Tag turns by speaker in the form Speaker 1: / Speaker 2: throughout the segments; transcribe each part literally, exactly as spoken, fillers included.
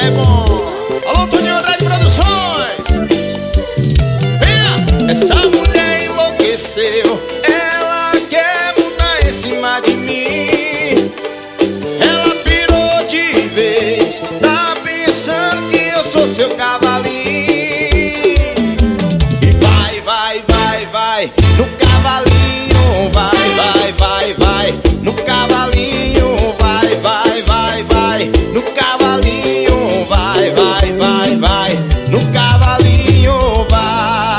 Speaker 1: é bom. Alô, Toninho Andrade Produções. Venha! Essa mulher enlouqueceu, ela quer montar em cima de mim. Ela pirou de vez, tá pensando que eu sou seu cavalinho. E vai, vai, vai, vai, no cavalinho, vai, vai, vai, vai, no cavalinho, vai, vai, vai, vai, no cavalinho, vai, vai, vai, vai, no cavalinho, vai.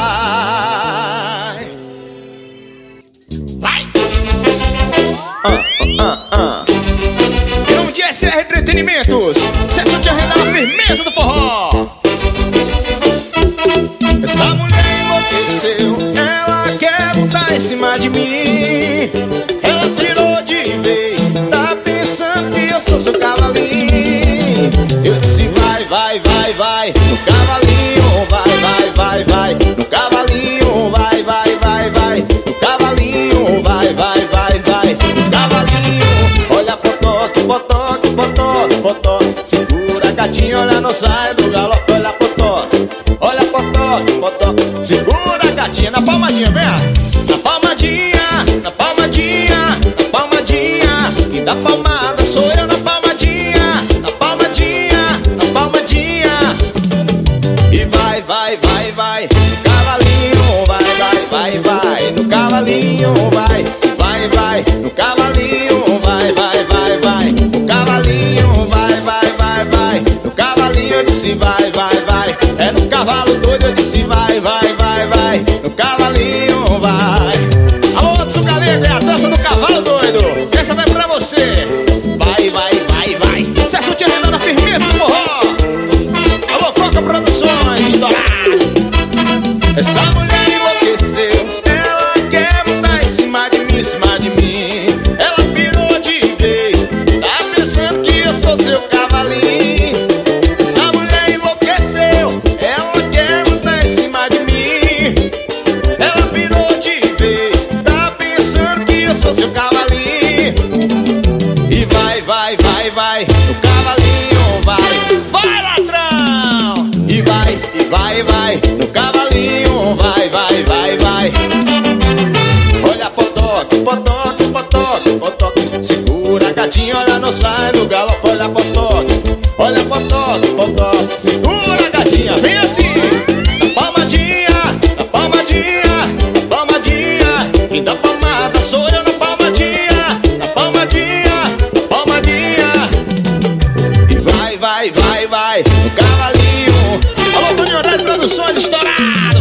Speaker 1: Vai! Ah, ah, ah. Em nome de S R Entretenimentos, Sessão de Arrendar na firmeza do forró. Essa mulher enlouqueceu, ela quer montar em cima de mim. Ela pirou de vez, tá pensando que eu sou seu cavalinho. Eu disse vai, vai, vai, vai, no cavalinho, vai, vai, vai, vai, no cavalinho, vai, vai, vai, vai, no cavalinho, vai, vai, vai, vai, no cavalinho. Olha potoque, potoque, potoque, potoque, segura a gatinha, olha não sai do galope, olha potoque. Olha potoque, potoque, segura a gatinha na palmadinha, vem! Na palmadinha, na palmadinha, na palmadinha. Quem dá palmada sou eu na palmadinha, na palmadinha, na palmadinha. E vai, vai, vai, vai, no cavalinho, vai, vai, vai, vai, no cavalinho, vai, vai, vai, no cavalinho, vai, vai, vai, vai, no cavalinho, vai, vai, vai, vai, no cavalinho eu disse vai, vai, vai, é no cavalo doido eu disse vai, vai, vai, vai, no cavalinho, vai. Alô, Anderson Galego, é a dança do cavalo doido, essa vai pra você. Vai, vai, vai, vai, Sessão de Arrendar na firmeza do forró. Alô, Coca Produções, estourado. Essa mulher enlouqueceu, ela quer montar em cima de mim, em cima de mim. Ela pirou de vez, tá pensando que eu sou seu cavalinho. Essa mulher enlouqueceu, ela quer montar em cima de mim. Ela pirou de vez, tá pensando que eu sou seu cavalinho. E vai, vai, vai, vai, no cavalinho, vai, vai ladrão. E vai, e vai, vai, no cavalinho, vai, vai, vai, vai. Olha potoque, potoque, potoque, potoque, segura a gatinha, olha não sai do galope, olha potoque. Olha potoque, potoque, segura a gatinha, vem assim. Na palmadinha, na palmadinha, na palmadinha. Quem dá palmada sou eu na palmadinha, na palmadinha, na palmadinha. E vai, vai, vai, vai, no cavalinho. Alô, Toninho Andrade Produções, estourado.